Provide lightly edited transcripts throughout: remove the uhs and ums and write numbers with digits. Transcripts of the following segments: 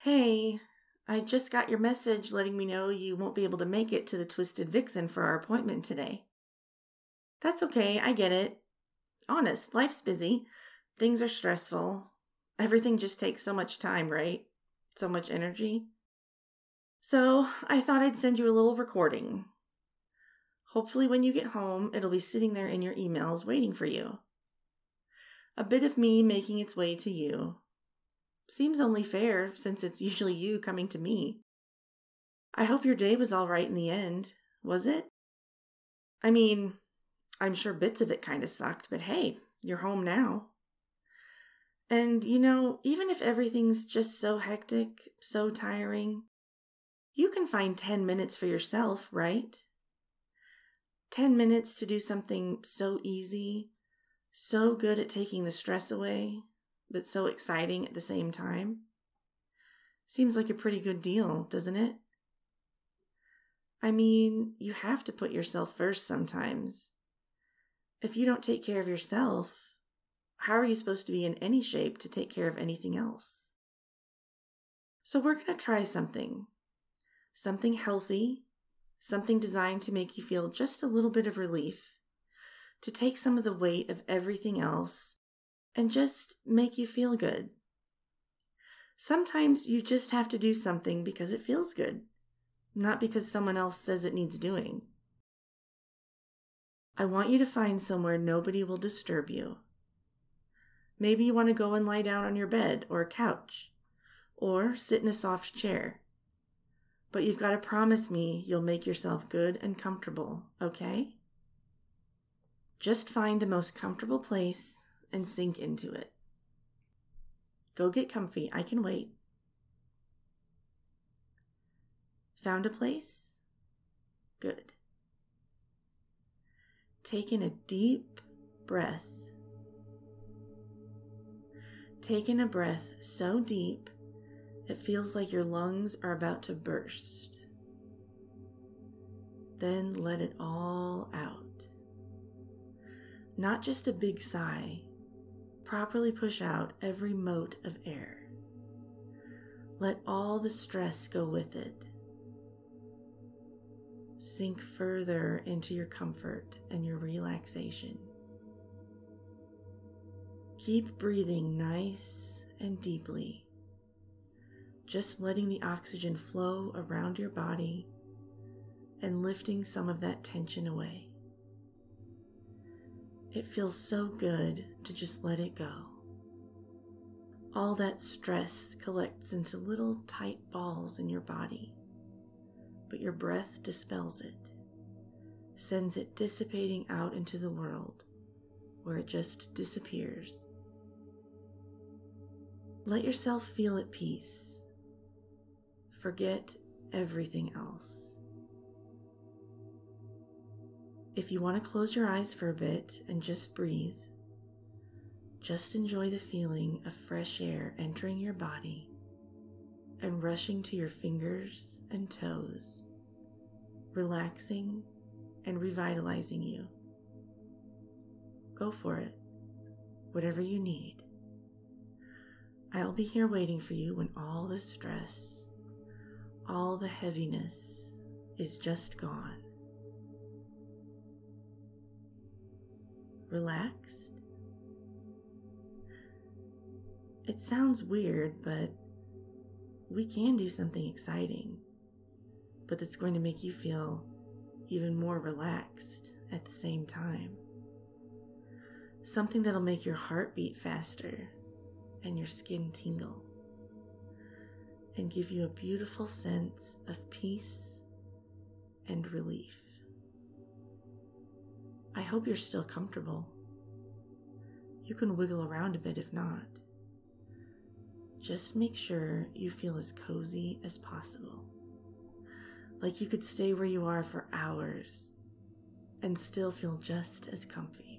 Hey, I just got your message letting me know you won't be able to make it to the Twisted Vixen for our appointment today. That's okay, I get it. Honest, life's busy. Things are stressful. Everything just takes so much time, right? So much energy. So, I thought I'd send you a little recording. Hopefully, when you get home, it'll be sitting there in your emails waiting for you. A bit of me making its way to you. Seems only fair, since it's usually you coming to me. I hope your day was all right in the end. Was it? I mean, I'm sure bits of it kind of sucked, but hey, you're home now. And even if everything's just so hectic, so tiring, you can find 10 minutes for yourself, right? 10 minutes to do something so easy, so good at taking the stress away, but so exciting at the same time. Seems like a pretty good deal, doesn't it? I mean, you have to put yourself first sometimes. If you don't take care of yourself, how are you supposed to be in any shape to take care of anything else? So we're going to try something. Something healthy, something designed to make you feel just a little bit of relief, to take some of the weight of everything else and just make you feel good. Sometimes you just have to do something because it feels good, not because someone else says it needs doing. I want you to find somewhere nobody will disturb you. Maybe you want to go and lie down on your bed or a couch, or sit in a soft chair. But you've got to promise me you'll make yourself good and comfortable, okay? Just find the most comfortable place and sink into it. Go get comfy, I can wait. Found a place? Good. Take in a deep breath. Take in a breath so deep it feels like your lungs are about to burst. Then let it all out. Not just a big sigh. Properly push out every mote of air. Let all the stress go with it. Sink further into your comfort and your relaxation. Keep breathing nice and deeply, just letting the oxygen flow around your body and lifting some of that tension away. It feels so good to just let it go. All that stress collects into little tight balls in your body, but your breath dispels it, sends it dissipating out into the world where it just disappears. Let yourself feel at peace. Forget everything else. If you want to close your eyes for a bit and just breathe, just enjoy the feeling of fresh air entering your body and rushing to your fingers and toes, relaxing and revitalizing you. Go for it, whatever you need. I'll be here waiting for you when all the stress, all the heaviness is just gone. Relaxed? It sounds weird, but we can do something exciting, but that's going to make you feel even more relaxed at the same time. Something that'll make your heart beat faster and your skin tingle and give you a beautiful sense of peace and relief. I hope you're still comfortable. You can wiggle around a bit if not. Just make sure you feel as cozy as possible. Like you could stay where you are for hours and still feel just as comfy.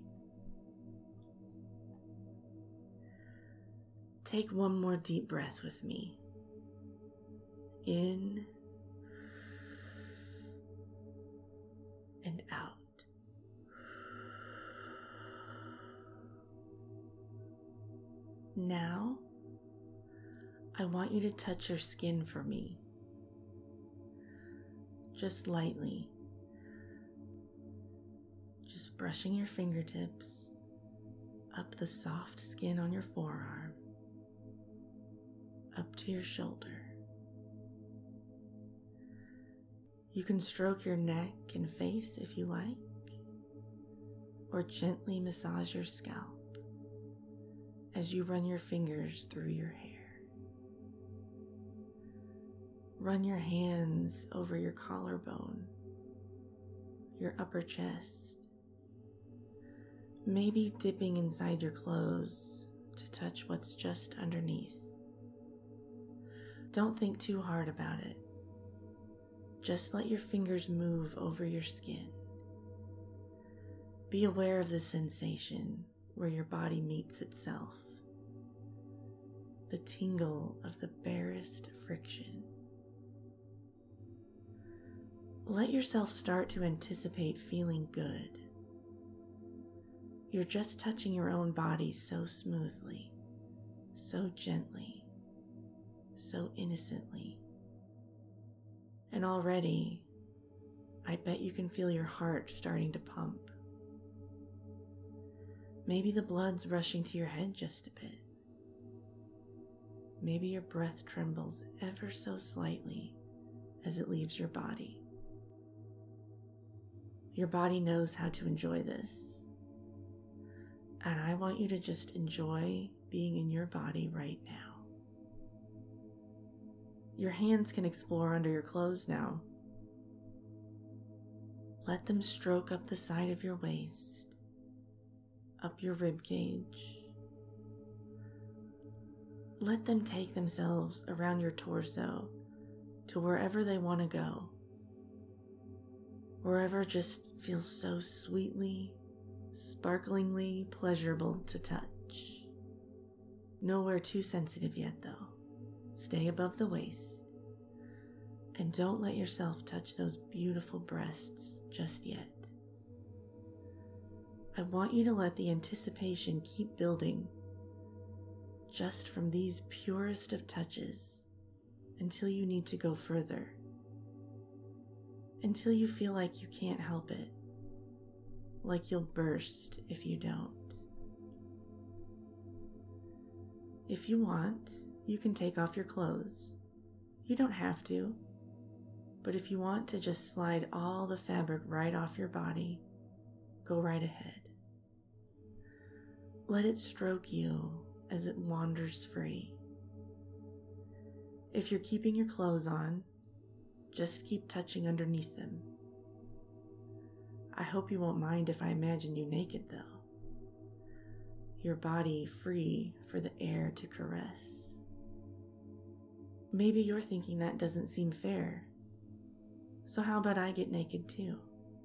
Take one more deep breath with me. In and out. Now, I want you to touch your skin for me. Just lightly. Just brushing your fingertips up the soft skin on your forearm, up to your shoulder. You can stroke your neck and face if you like, or gently massage your scalp as you run your fingers through your hair. Run your hands over your collarbone, your upper chest, maybe dipping inside your clothes to touch what's just underneath. Don't think too hard about it. Just let your fingers move over your skin. Be aware of the sensation where your body meets itself, the tingle of the barest friction. Let yourself start to anticipate feeling good. You're just touching your own body so smoothly, so gently, so innocently. And already, I bet you can feel your heart starting to pump. Maybe the blood's rushing to your head just a bit. Maybe your breath trembles ever so slightly as it leaves your body. Your body knows how to enjoy this. And I want you to just enjoy being in your body right now. Your hands can explore under your clothes now. Let them stroke up the side of your waist, up your rib cage. Let them take themselves around your torso to wherever they want to go. Wherever just feels so sweetly, sparklingly pleasurable to touch. Nowhere too sensitive yet though. Stay above the waist. And don't let yourself touch those beautiful breasts just yet. I want you to let the anticipation keep building just from these purest of touches until you need to go further. Until you feel like you can't help it, like you'll burst if you don't. If you want, you can take off your clothes. You don't have to, but if you want to just slide all the fabric right off your body, go right ahead. Let it stroke you as it wanders free. If you're keeping your clothes on, just keep touching underneath them. I hope you won't mind if I imagine you naked though. Your body free for the air to caress. Maybe you're thinking that doesn't seem fair. So how about I get naked too?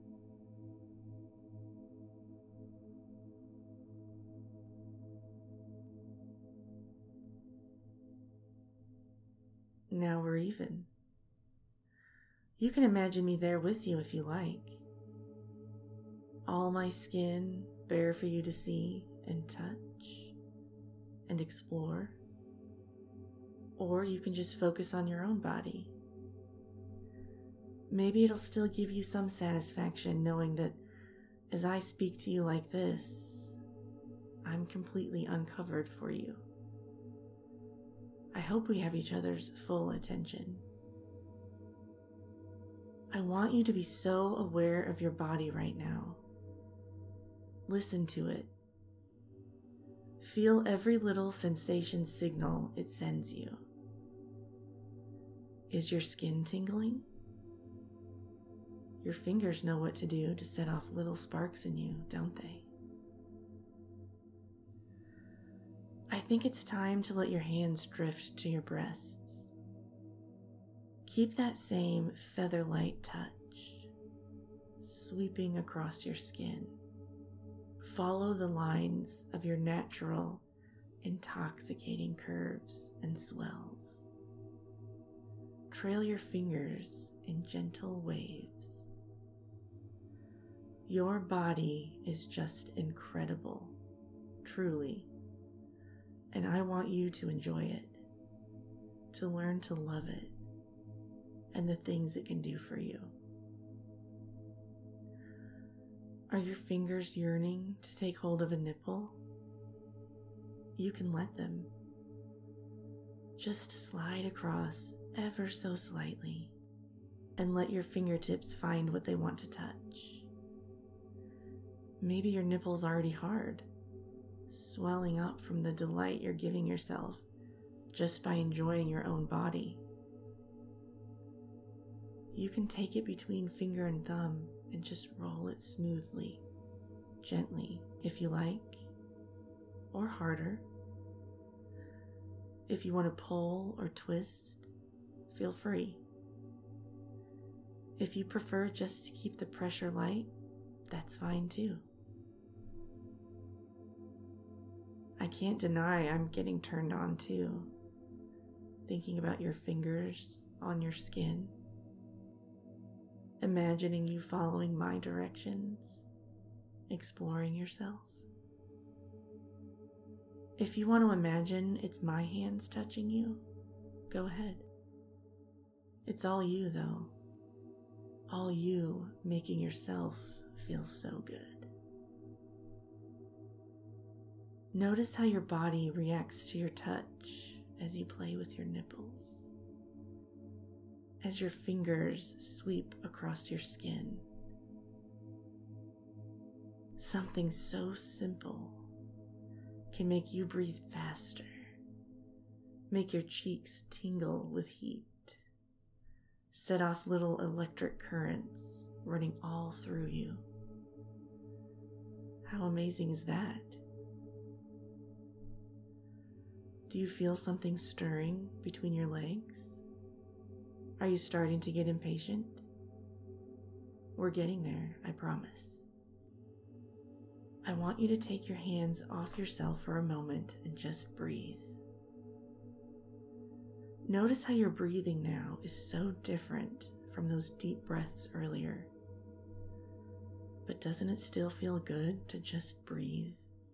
Now we're even. You can imagine me there with you if you like. All my skin bare for you to see and touch and explore. Or you can just focus on your own body. Maybe it'll still give you some satisfaction knowing that as I speak to you like this, I'm completely uncovered for you. I hope we have each other's full attention. I want you to be so aware of your body right now. Listen to it. Feel every little sensation signal it sends you. Is your skin tingling? Your fingers know what to do to set off little sparks in you, don't they? I think it's time to let your hands drift to your breasts. Keep that same feather-light touch, sweeping across your skin. Follow the lines of your natural, intoxicating curves and swells. Trail your fingers in gentle waves. Your body is just incredible, truly, and I want you to enjoy it. to learn to love it and the things it can do for you. Are your fingers yearning to take hold of a nipple? You can let them. Just slide across ever so slightly and let your fingertips find what they want to touch. Maybe your nipple's already hard, swelling up from the delight you're giving yourself just by enjoying your own body. You can take it between finger and thumb and just roll it smoothly, gently if you like, or harder. If you want to pull or twist, feel free. If you prefer just to keep the pressure light, that's fine too. I can't deny I'm getting turned on too, thinking about your fingers on your skin, imagining you following my directions, exploring yourself. If you want to imagine it's my hands touching you, go ahead. It's all you though. All you making yourself feel so good. Notice how your body reacts to your touch as you play with your nipples. As your fingers sweep across your skin. Something so simple can make you breathe faster, make your cheeks tingle with heat, set off little electric currents running all through you. How amazing is that? Do you feel something stirring between your legs? Are you starting to get impatient? We're getting there, I promise. I want you to take your hands off yourself for a moment and just breathe. Notice how your breathing now is so different from those deep breaths earlier. But doesn't it still feel good to just breathe?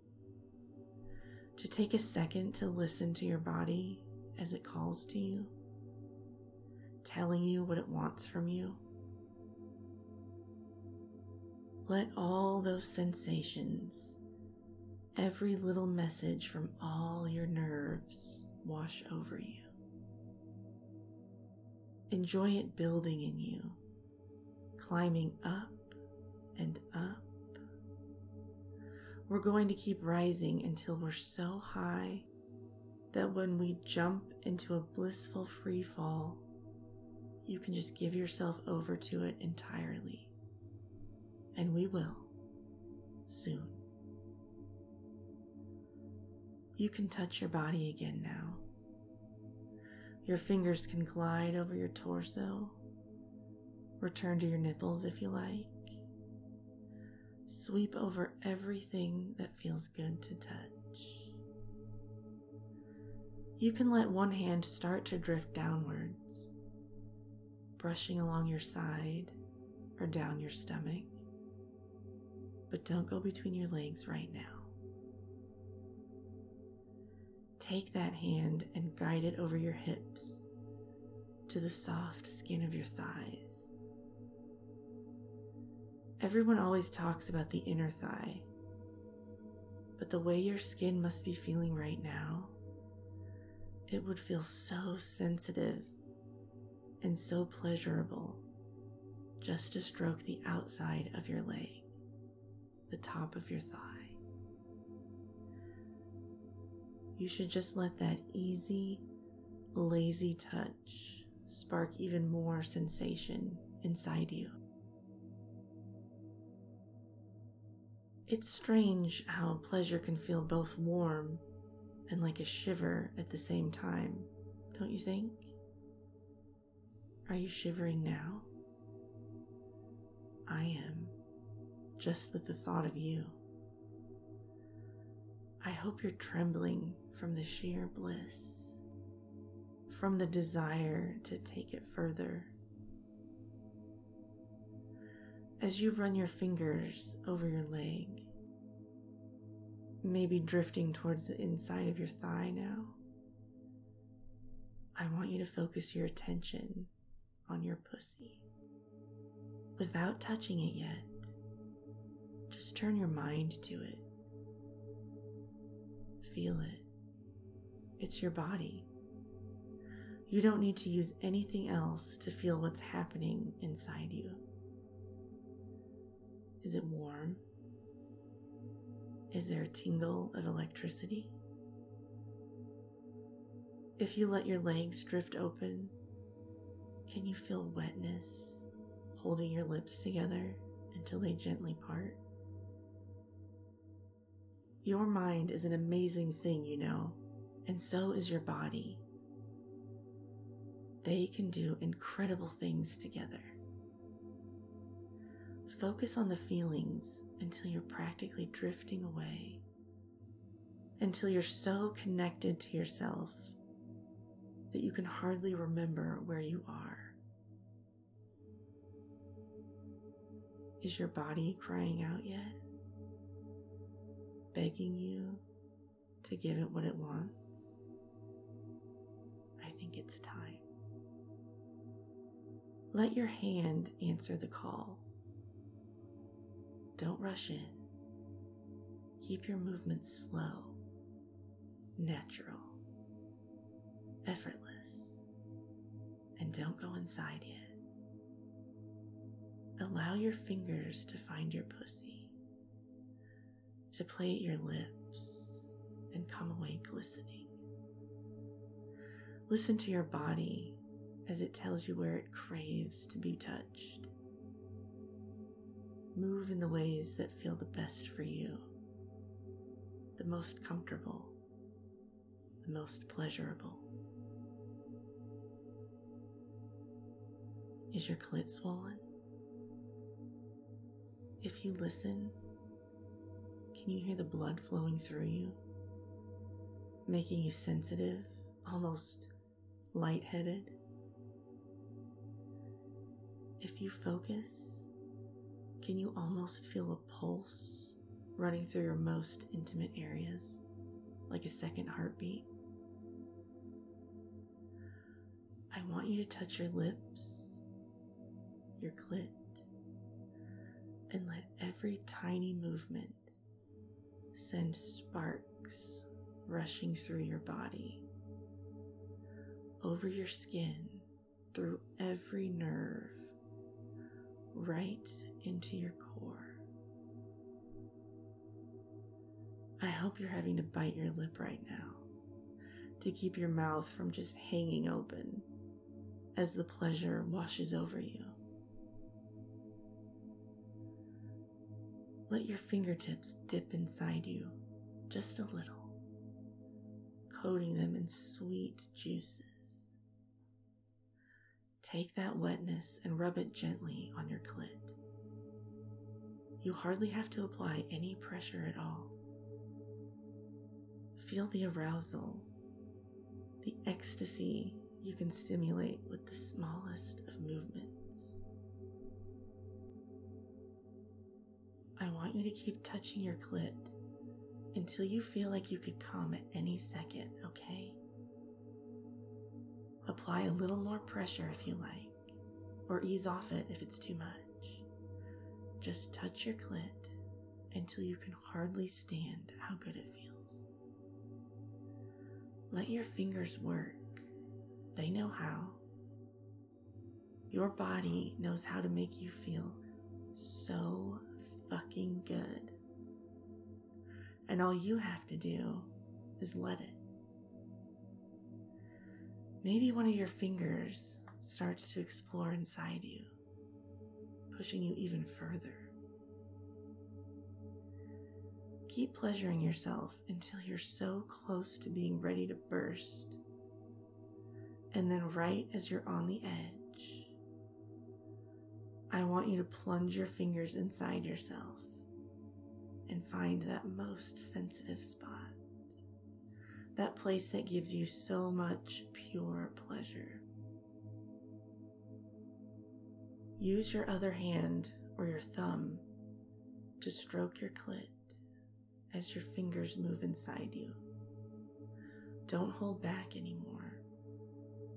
To take a second to listen to your body as it calls to you, telling you what it wants from you. Let all those sensations, every little message from all your nerves wash over you. Enjoy it building in you, climbing up and up. We're going to keep rising until we're so high that when we jump into a blissful free fall, you can just give yourself over to it entirely. And we will, soon. You can touch your body again now. Your fingers can glide over your torso. Return to your nipples if you like. Sweep over everything that feels good to touch. You can let one hand start to drift downwards, brushing along your side or down your stomach. But don't go between your legs right now. Take that hand and guide it over your hips to the soft skin of your thighs. Everyone always talks about the inner thigh, but the way your skin must be feeling right now, it would feel so sensitive and so pleasurable just to stroke the outside of your leg, the top of your thigh. You should just let that easy, lazy touch spark even more sensation inside you. It's strange how pleasure can feel both warm and like a shiver at the same time, don't you think? Are you shivering now? I am, just with the thought of you. I hope you're trembling from the sheer bliss, from the desire to take it further. As you run your fingers over your leg, maybe drifting towards the inside of your thigh now, I want you to focus your attention on your pussy. Without touching it yet, just turn your mind to it. Feel it. It's your body. You don't need to use anything else to feel what's happening inside you. Is it warm? Is there a tingle of electricity? If you let your legs drift open, can you feel wetness holding your lips together until they gently part? Your mind is an amazing thing, you know, and so is your body. They can do incredible things together. Focus on the feelings until you're practically drifting away, until you're so connected to yourself that you can hardly remember where you are. Is your body crying out yet? Begging you to give it what it wants? I think it's time. Let your hand answer the call. Don't rush in. Keep your movements slow, natural, effortless, and don't go inside yet. Allow your fingers to find your pussy, to play at your lips and come away glistening. Listen to your body as it tells you where it craves to be touched. Move in the ways that feel the best for you, the most comfortable, the most pleasurable. Is your clit swollen? If you listen, can you hear the blood flowing through you, making you sensitive, almost lightheaded? If you focus, can you almost feel a pulse running through your most intimate areas, like a second heartbeat? I want you to touch your lips, your clit, and let every tiny movement send sparks rushing through your body, over your skin, through every nerve, right into your core. I hope you're having to bite your lip right now to keep your mouth from just hanging open as the pleasure washes over you. Let your fingertips dip inside you just a little, coating them in sweet juices. Take that wetness and rub it gently on your clit. You hardly have to apply any pressure at all. Feel the arousal, the ecstasy you can stimulate with the smallest of movements. I want you to keep touching your clit until you feel like you could come at any second, okay? Apply a little more pressure if you like, or ease off it if it's too much. Just touch your clit until you can hardly stand how good it feels. Let your fingers work. They know how. Your body knows how to make you feel so fucking good. And all you have to do is let it. Maybe one of your fingers starts to explore inside you, pushing you even further. Keep pleasuring yourself until you're so close to being ready to burst. And then right as you're on the edge, I want you to plunge your fingers inside yourself and find that most sensitive spot. That place that gives you so much pure pleasure. Use your other hand or your thumb to stroke your clit as your fingers move inside you. Don't hold back anymore.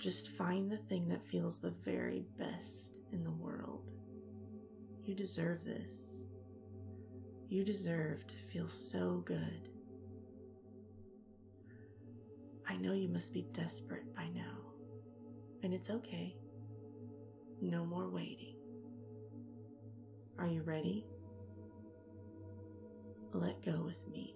just find the thing that feels the very best in the world. You deserve this. You deserve to feel so good. I know you must be desperate by now, and it's okay. No more waiting. Are you ready? Let go with me.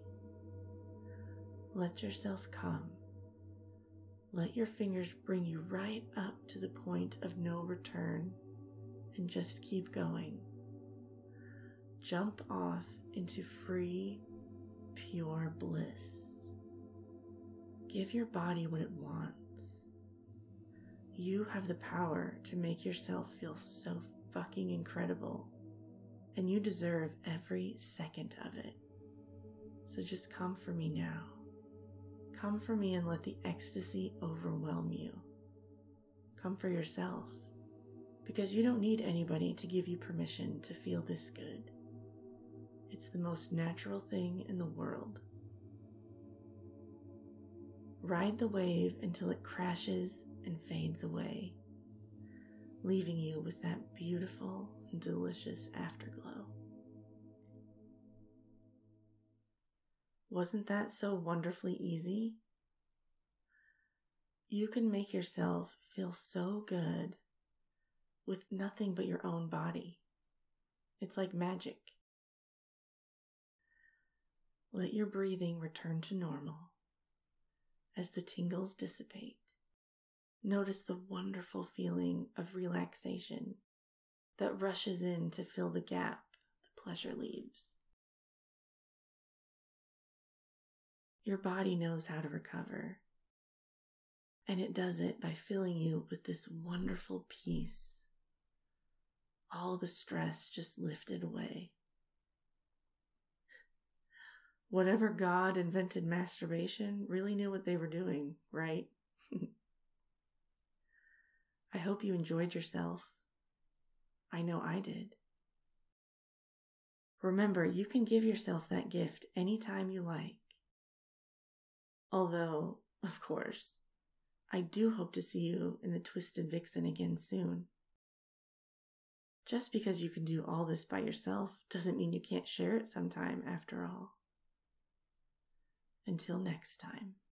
Let yourself come. Let your fingers bring you right up to the point of no return, and just keep going. Jump off into free, pure bliss. Give your body what it wants. You have the power to make yourself feel so fucking incredible, and you deserve every second of it. So just come for me now. Come for me and let the ecstasy overwhelm you. Come for yourself, because you don't need anybody to give you permission to feel this good. It's the most natural thing in the world. Ride the wave until it crashes and fades away, leaving you with that beautiful and delicious afterglow. Wasn't that so wonderfully easy? You can make yourself feel so good with nothing but your own body. It's like magic. Let your breathing return to normal as the tingles dissipate. Notice the wonderful feeling of relaxation that rushes in to fill the gap the pleasure leaves. Your body knows how to recover, and it does it by filling you with this wonderful peace. All the stress just lifted away. Whatever God invented masturbation really knew what they were doing, right? I hope you enjoyed yourself. I know I did. Remember, you can give yourself that gift anytime you like. Although, of course, I do hope to see you in the Twisted Vixen again soon. Just because you can do all this by yourself doesn't mean you can't share it sometime after all. Until next time.